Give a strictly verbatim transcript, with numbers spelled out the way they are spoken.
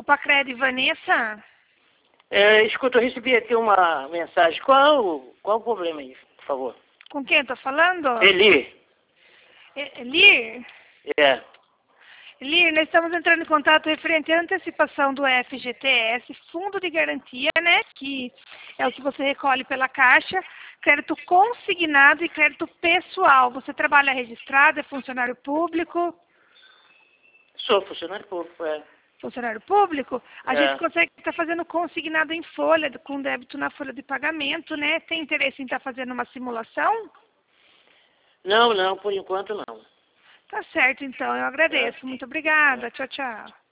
Copacred, Vanessa? É, escuta, eu recebi aqui uma mensagem. Qual, qual o problema aí, por favor? Com quem eu tô falando? Eli. E- Elir? É. Elir, nós estamos entrando em contato referente à antecipação do F G T S, Fundo de Garantia, né? Que é o que você recolhe pela Caixa, crédito consignado e crédito pessoal. Você trabalha registrado, é funcionário público? Sou funcionário público, é. Funcionário público? A É. gente consegue estar fazendo consignado em folha, com débito na folha de pagamento, né? Tem interesse em estar fazendo uma simulação? Não, não, por enquanto não. Tá certo, então. Eu agradeço. Muito obrigada. Tchau, tchau.